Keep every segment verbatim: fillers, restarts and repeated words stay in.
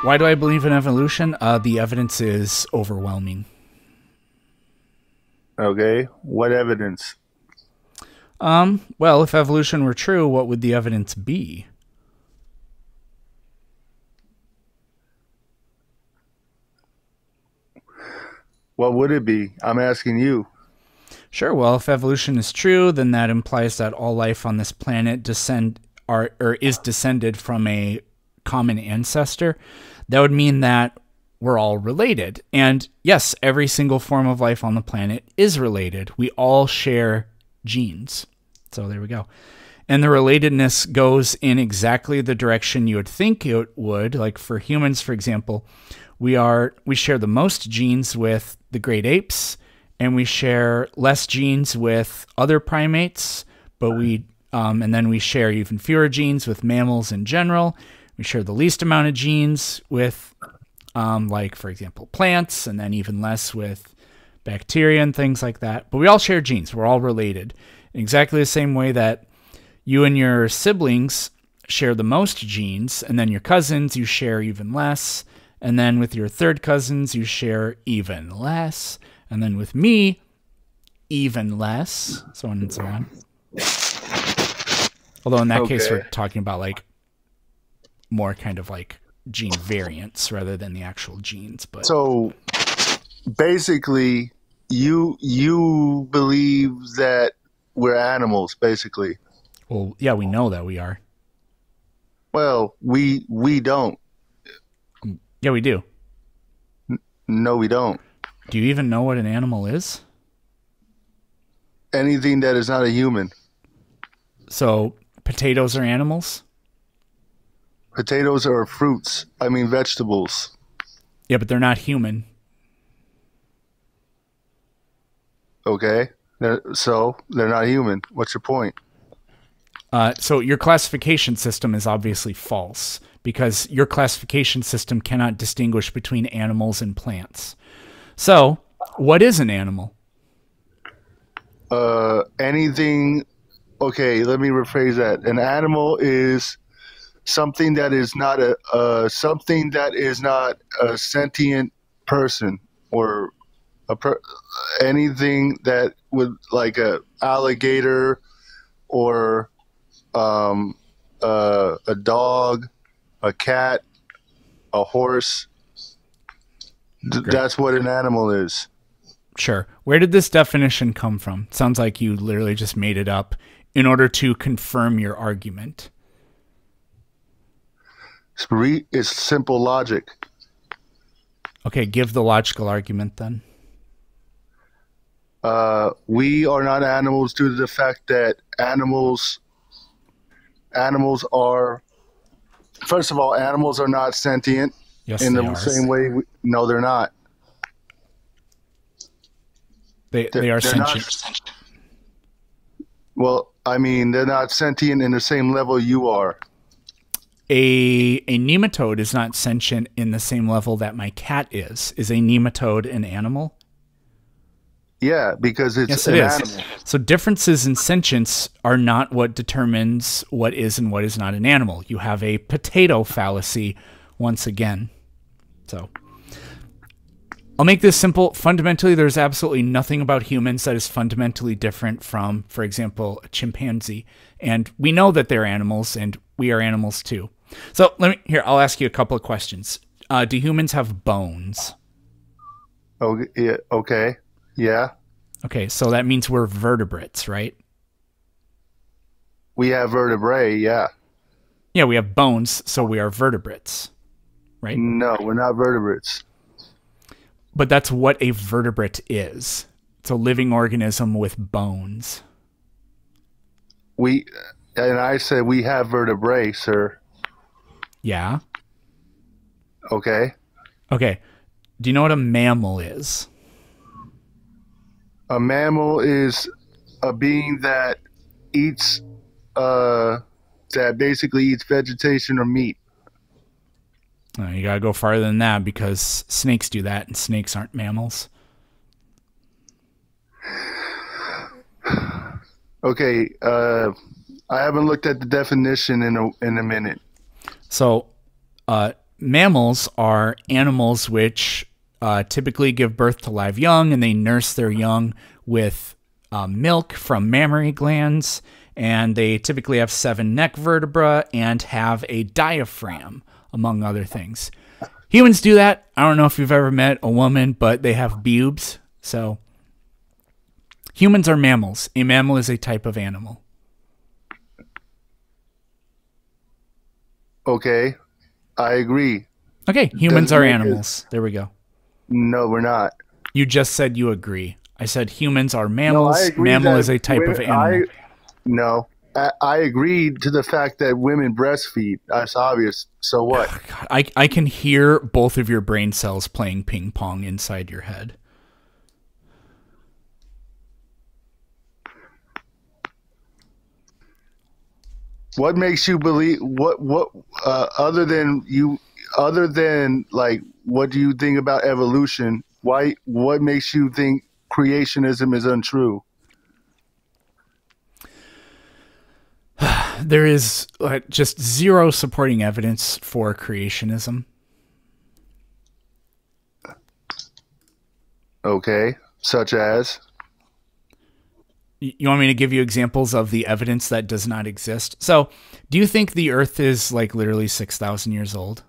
Why do I believe in evolution? Uh, the evidence is overwhelming. Okay. What evidence? Um, well, if evolution were true, what would the evidence be? What would it be? I'm asking you. Sure, well, if evolution is true, then that implies that all life on this planet descend are or is descended from a common ancestor. That would mean that we're all related. And yes, every single form of life on the planet is related. We all share genes. So there we go. And the relatedness goes in exactly the direction you would think it would. Like for humans, for example, we are we share the most genes with the great apes, and we share less genes with other primates, but we um, and then we share even fewer genes with mammals in general. We share the least amount of genes with, um, like, for example, plants, and then even less with bacteria and things like that. But we all share genes. We're all related in exactly the same way that you and your siblings share the most genes, and then your cousins, you share even less. And then with your third cousins, you share even less. And then with me, even less, so on and so on. Although in that okay. case, we're talking about like more kind of like gene variants rather than the actual genes. But so basically, you you believe that we're animals, basically. Well, yeah, we know that we are. Well, we we don't. Yeah, we do. N- no, we don't. Do you even know what an animal is? Anything that is not a human. So potatoes are animals? Potatoes are fruits. I mean vegetables. Yeah, but they're not human. Okay. They're, so they're not human. What's your point? Uh, so your classification system is obviously false because your classification system cannot distinguish between animals and plants. So, what is an animal? Uh, anything. Okay, let me rephrase that. An animal is something that is not a uh, something that is not a sentient person or a per- anything that would like a alligator or um, uh, a dog, a cat, a horse. Th- that's what an animal is. Sure. Where did this definition come from? Sounds like you literally just made it up in order to confirm your argument. It's, re- it's simple logic. Okay, give the logical argument then. Uh, we are not animals due to the fact that animals animals are, first of all, animals are not sentient. Yes, in they the are. same way. We, no, they're not. They they're, they are they're sentient. Not, well, I mean, they're not sentient in the same level you are. A a nematode is not sentient in the same level that my cat is. Is a nematode an animal? Yeah, because it's yes, an it is. animal. So differences in sentience are not what determines what is and what is not an animal. You have a potato fallacy once again. So I'll make this simple. Fundamentally, there's absolutely nothing about humans that is fundamentally different from, for example, a chimpanzee. And we know that they're animals, and we are animals too. So let me here. I'll ask you a couple of questions. Uh, do humans have bones? Oh, yeah, okay. Yeah. Okay, so that means we're vertebrates, right? We have vertebrae, yeah. Yeah, we have bones, so we are vertebrates, right? No, we're not vertebrates. But that's what a vertebrate is. It's a living organism with bones. We, and I said we have vertebrae, sir. Yeah. Okay. Okay. Do you know what a mammal is? A mammal is a being that eats, uh, that basically eats vegetation or meat. Uh, you gotta go farther than that because snakes do that, and snakes aren't mammals. Okay, uh, I haven't looked at the definition in a in a minute. So, uh, mammals are animals which uh, typically give birth to live young, and they nurse their young with uh, milk from mammary glands, and they typically have seven neck vertebrae and have a diaphragm, among other things. Humans do that. I don't know if you've ever met a woman, but they have pubes. So humans are mammals. A mammal is a type of animal. Okay, I agree. Okay, humans Doesn't are make animals. it- There we go. No, we're not. You just said you agree. I said humans are No, mammals. I agree Mammal that is a type of women- animal. I, no, I, I agreed to the fact that women breastfeed. That's obvious. So what? God, I, I can hear both of your brain cells playing ping pong inside your head. What makes you believe? What what uh, other than you? Other than like, what do you think about evolution? Why? What makes you think creationism is untrue? There is uh, just zero supporting evidence for creationism. Okay, such as. Y- You want me to give you examples of the evidence that does not exist? So, do you think the Earth is like literally six thousand years old?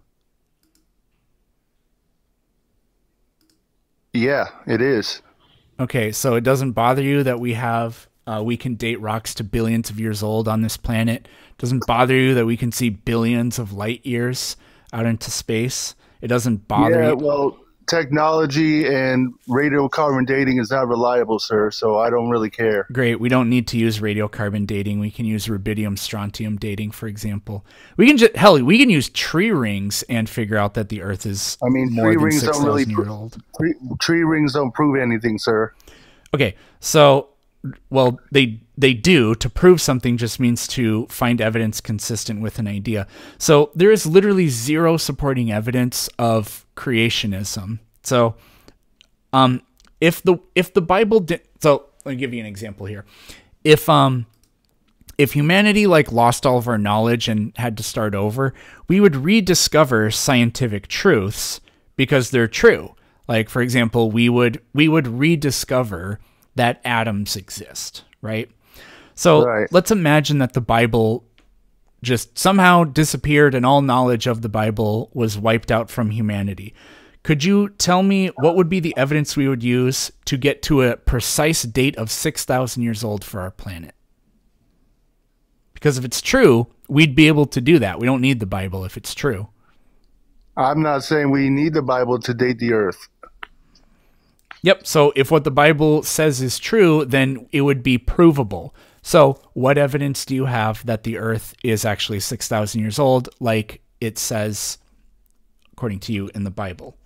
Yeah, it is. Okay, so it doesn't bother you that we have uh, we can date rocks to billions of years old on this planet. It doesn't bother you that we can see billions of light years out into space. It doesn't bother Yeah, you. well, technology and radiocarbon dating is not reliable, sir. So I don't really care. Great. We don't need to use radiocarbon dating. We can use rubidium strontium dating, for example. We can just hell, we can use tree rings and figure out that the Earth is I mean, more tree than rings six don't really thousand pro- years old. Tree, tree rings don't prove anything, sir. Okay, so well, they they do. To prove something just means to find evidence consistent with an idea. So there is literally zero supporting evidence of creationism. So, um, if the if the Bible did, so let me give you an example here. If um, if humanity like lost all of our knowledge and had to start over, we would rediscover scientific truths because they're true. Like, for example, we would we would rediscover that atoms exist, right? So Right. let's imagine that the Bible just somehow disappeared and all knowledge of the Bible was wiped out from humanity. Could you tell me what would be the evidence we would use to get to a precise date of six thousand years old for our planet? Because if it's true, we'd be able to do that. We don't need the Bible if it's true. I'm not saying we need the Bible to date the Earth. Yep. So if what the Bible says is true, then it would be provable. So what evidence do you have that the Earth is actually six thousand years old, like it says, according to you, in the Bible?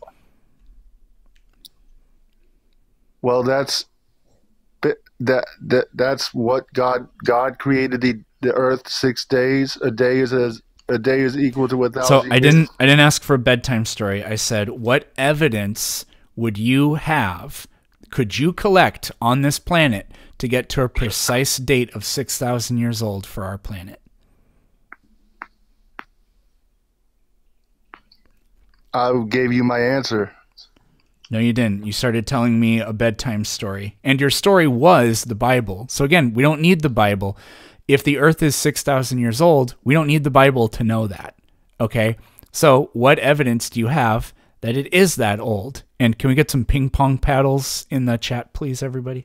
Well, that's that that that's what God God created the the Earth six days. A day is as a day is equal to a thousand. So I years. didn't I didn't ask for a bedtime story. I said, what evidence would you have, could you collect on this planet to get to a precise date of six thousand years old for our planet? I gave you my answer. No, you didn't. You started telling me a bedtime story. And your story was the Bible. So again, we don't need the Bible. If the Earth is six thousand years old, we don't need the Bible to know that. Okay? So what evidence do you have that it is that old? And can we get some ping pong paddles in the chat, please, everybody?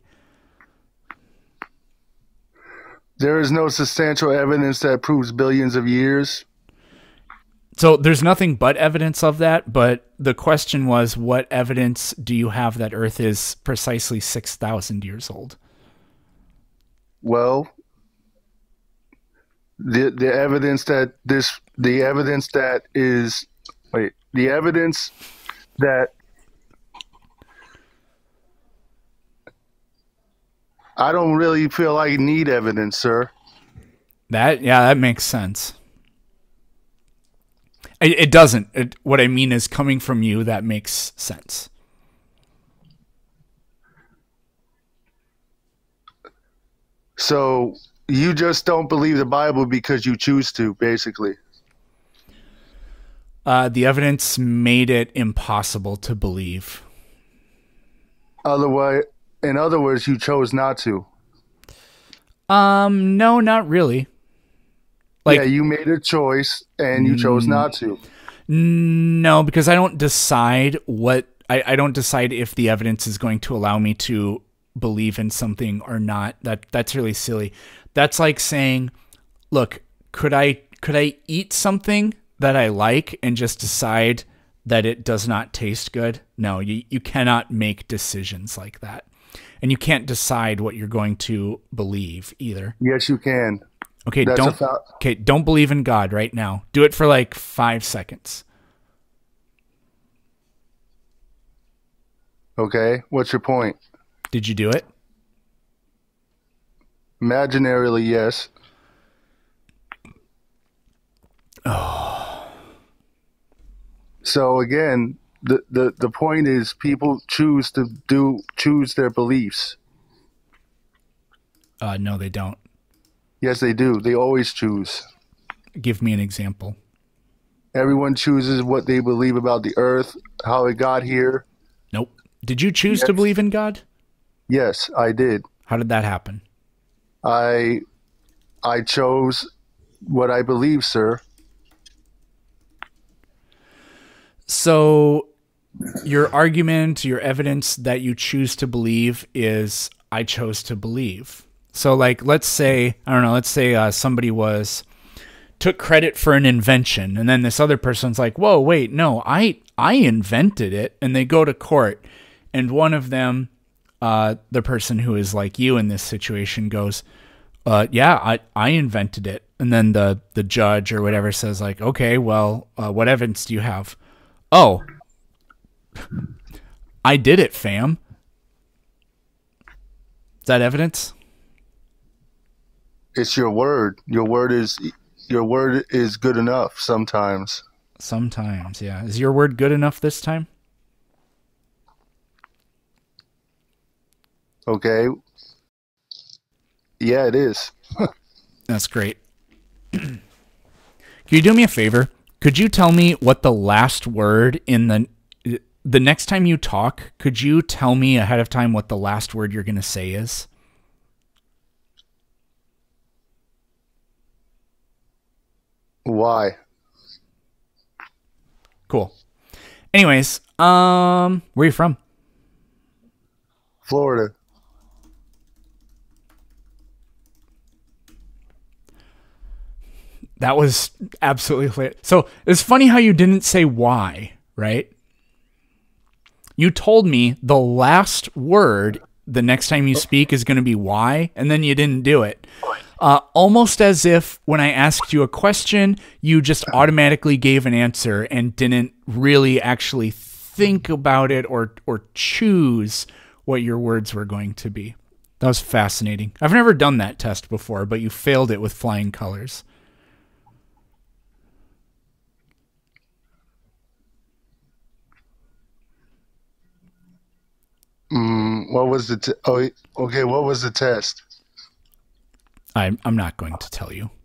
There is no substantial evidence that proves billions of years. So there's nothing but evidence of that, but the question was, what evidence do you have that Earth is precisely six thousand years old? Well, the the evidence that this the evidence that is wait the evidence that I don't really feel I need evidence, sir. That, yeah, that makes sense. It, it doesn't. It, what I mean is, coming from you, that makes sense. So you just don't believe the Bible because you choose to, basically. Uh, the evidence made it impossible to believe. Otherwise, in other words, you chose not to. Um, no, not really. Like, yeah, you made a choice and you chose not to. No, because I don't decide what I, I don't decide if the evidence is going to allow me to believe in something or not. That that's really silly. That's like saying, look, could I could I eat something that I like and just decide that it does not taste good? No, you, you cannot make decisions like that. And you can't decide what you're going to believe either. Yes, you can. Okay, That's don't okay, don't believe in God right now. Do it for like five seconds. Okay, what's your point? Did you do it? Imaginarily, yes. Oh. So again, the, the, the point is people choose to do choose their beliefs. Uh, no, they don't. Yes, they do. They always choose. Give me an example. Everyone chooses what they believe about the earth, how it got here. Nope. Did you choose yes. to believe in God? Yes, I did. How did that happen? I I chose what I believe, sir. So your argument, your evidence that you choose to believe is I chose to believe. So like, let's say, I don't know, let's say uh, somebody was, took credit for an invention. And then this other person's like, whoa, wait, no, I, I invented it. And they go to court and one of them, uh, the person who is like you in this situation goes, uh, yeah, I, I invented it. And then the, the judge or whatever says like, okay, well, uh, what evidence do you have? Oh, I did it, fam. Is that evidence? It's your word. Your word is your word is good enough sometimes. Sometimes, yeah. Is your word good enough this time? Okay. Yeah, it is. That's great. Can you do me a favor? Could you tell me what the last word in the the next time you talk, could you tell me ahead of time what the last word you're going to say is? Why? Cool. Anyways, um, where are you from? Florida. That was absolutely hilarious. So it's funny how you didn't say why, right? You told me the last word the next time you speak is going to be why, and then you didn't do it. Uh, almost as if when I asked you a question, you just automatically gave an answer and didn't really actually think about it or or choose what your words were going to be. That was fascinating. I've never done that test before, but you failed it with flying colors. Mm, what was the? T- oh, okay. What was the test? I'm I'm not going to tell you.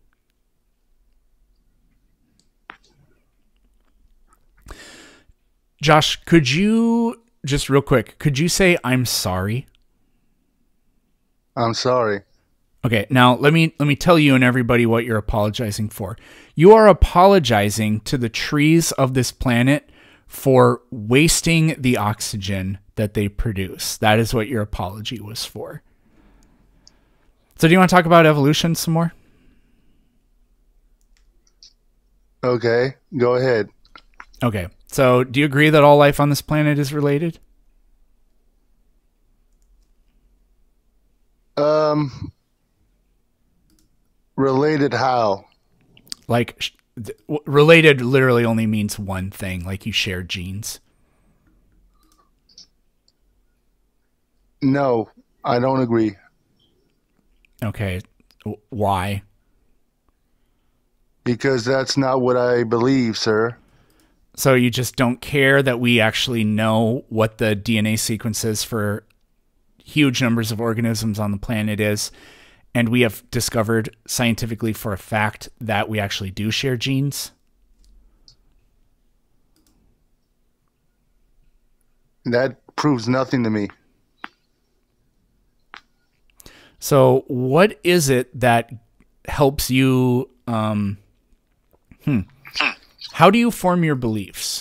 Josh, could you just real quick? Could you say I'm sorry? I'm sorry. Okay, now let me let me tell you and everybody what you're apologizing for. You are apologizing to the trees of this planet for wasting the oxygen that they produce. That is what your apology was for. So do you want to talk about evolution some more? Okay, go ahead. Okay, so do you agree that all life on this planet is related? Um, related how? Like, sh- th- w- related literally only means one thing, like you share genes. No, I don't agree. Okay, w- why? Because that's not what I believe, sir. So you just don't care that we actually know what the D N A sequences for huge numbers of organisms on the planet is, and we have discovered scientifically for a fact that we actually do share genes? That proves nothing to me. So what is it that helps you, um, hmm, how do you form your beliefs?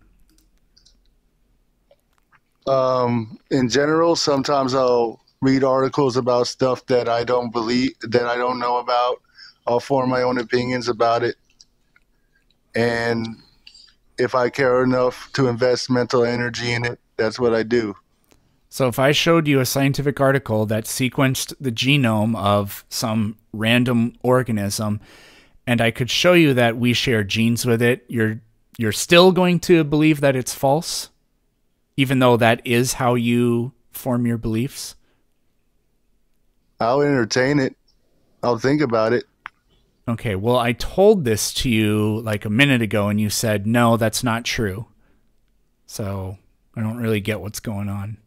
Um, in general, sometimes I'll read articles about stuff that I don't believe, that I don't know about. I'll form my own opinions about it. And if I care enough to invest mental energy in it, that's what I do. So if I showed you a scientific article that sequenced the genome of some random organism, and I could show you that we share genes with it, you're you're still going to believe that it's false, even though that is how you form your beliefs? I'll entertain it. I'll think about it. Okay, well, I told this to you like a minute ago, and you said, no, that's not true. So I don't really get what's going on.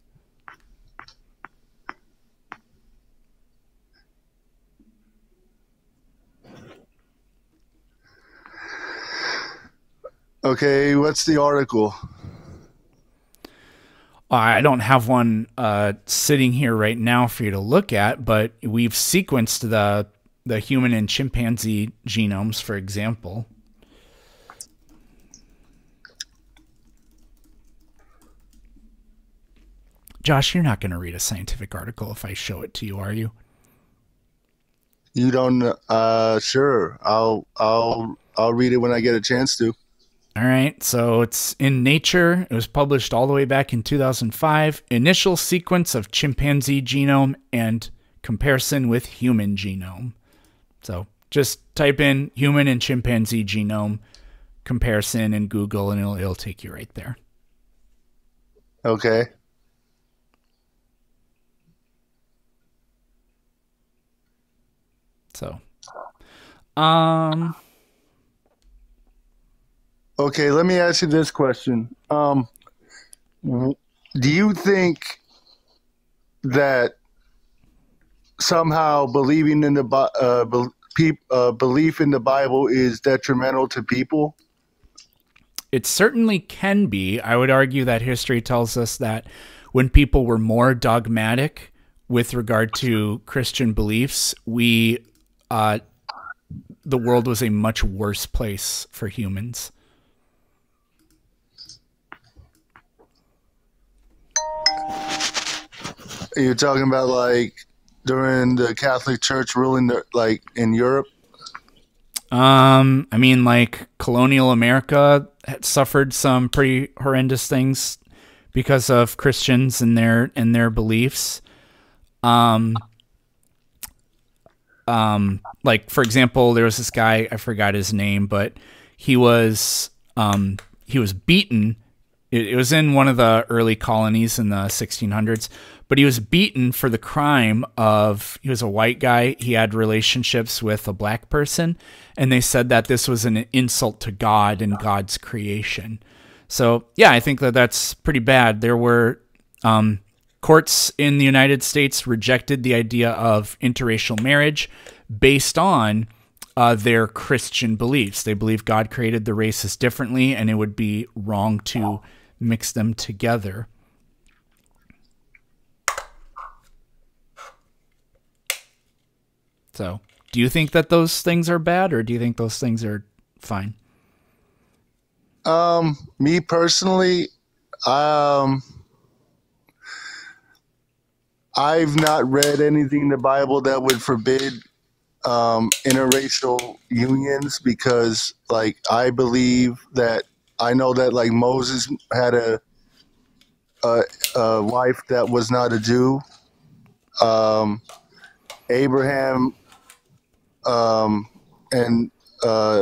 Okay, what's the article? I don't have one uh, sitting here right now for you to look at, but we've sequenced the the human and chimpanzee genomes, for example. Josh, you're not going to read a scientific article if I show it to you, are you? You don't. Uh, sure. I'll I'll I'll read it when I get a chance to. All right, so it's in Nature. It was published all the way back in two thousand five. Initial sequence of chimpanzee genome and comparison with human genome. So just type in human and chimpanzee genome comparison in Google, and it'll, it'll take you right there. Okay. So, um... Okay, let me ask you this question. Um, do you think that somehow believing in the uh, be, uh, belief in the Bible is detrimental to people? It certainly can be. I would argue that history tells us that when people were more dogmatic with regard to Christian beliefs, we uh, the world was a much worse place for humans. You're talking about like during the Catholic Church ruling, the, like in Europe? Um, I mean, like colonial America had suffered some pretty horrendous things because of Christians and their and their beliefs. Um, um, like for example, there was this guy, I forgot his name, but he was um he was beaten. It, it was in one of the early colonies in the sixteen hundreds. But he was beaten for the crime of, he was a white guy, he had relationships with a black person, and they said that this was an insult to God and God's creation. So, yeah, I think that that's pretty bad. There were um, courts in the United States rejected the idea of interracial marriage based on uh, their Christian beliefs. They believe God created the races differently, and it would be wrong to mix them together. So, do you think that those things are bad, or do you think those things are fine? Um, me personally, um, I've not read anything in the Bible that would forbid um, interracial unions because, like, I believe that I know that, like, Moses had a a, a wife that was not a Jew. Um, Abraham. Um, and, uh,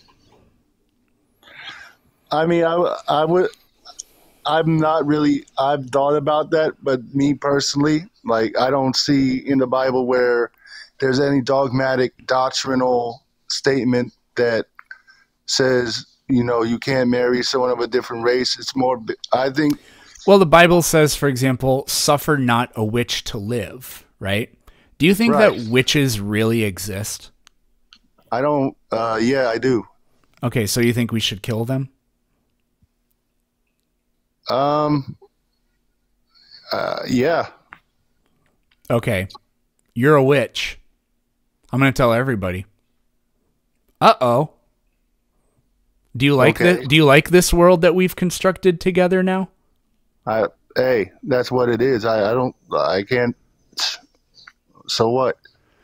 I mean, I, I would, I'm not really, I've thought about that, but me personally, like, I don't see in the Bible where there's any dogmatic doctrinal statement that says, you know, you can't marry someone of a different race. It's more, I think. Well, the Bible says, for example, suffer not a witch to live, right? Do you think right. that witches really exist? I don't, uh, yeah, I do. Okay, so you think we should kill them? Um. Uh, yeah. Okay. You're a witch. I'm going to tell everybody. Uh-oh. Do you like Okay. the do you like this world that we've constructed together now? I. Hey, that's what it is. I. I don't. I can't. So what?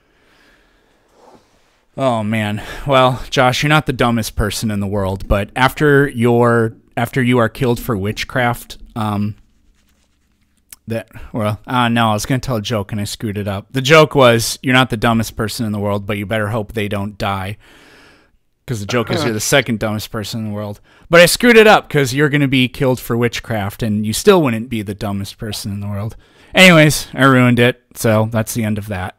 Oh man. Well, Josh, you're not the dumbest person in the world, but after your after you are killed for witchcraft, um that well, uh no, I was going to tell a joke and I screwed it up. The joke was you're not the dumbest person in the world, but you better hope they don't die. Because the joke is you're the second dumbest person in the world. But I screwed it up because you're going to be killed for witchcraft and you still wouldn't be the dumbest person in the world. Anyways, I ruined it. So that's the end of that.